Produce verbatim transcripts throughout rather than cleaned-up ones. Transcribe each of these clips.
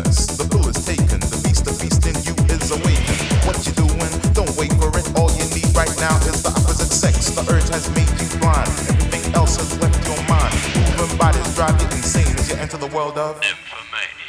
sequence. The pill is taken, the beast, the beast in you is awakened. What you doing? Don't wait for it. All you need right now is the opposite sex. The urge has made you blind. Everything else has left your mind. Moving bodies drive you insane as you enter the world of Infomania.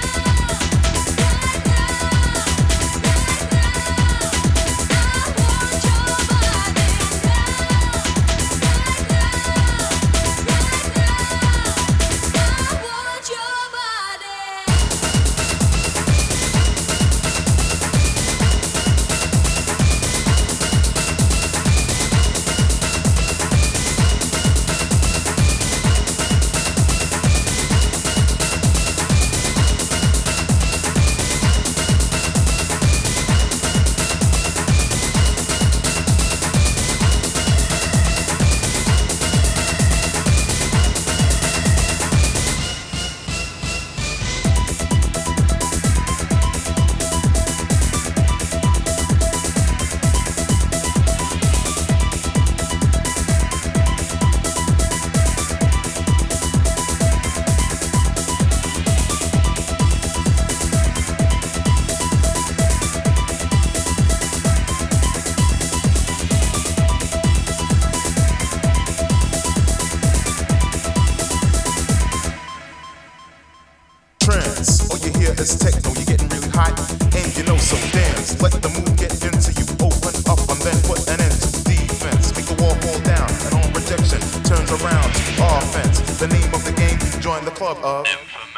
All you hear is techno, you're getting really hot, and you know, so dance. Let the mood get into you, open up and then put an end to defense. Make the wall fall down, and on rejection turns around to offense. The name of the game, join the club of Infamous.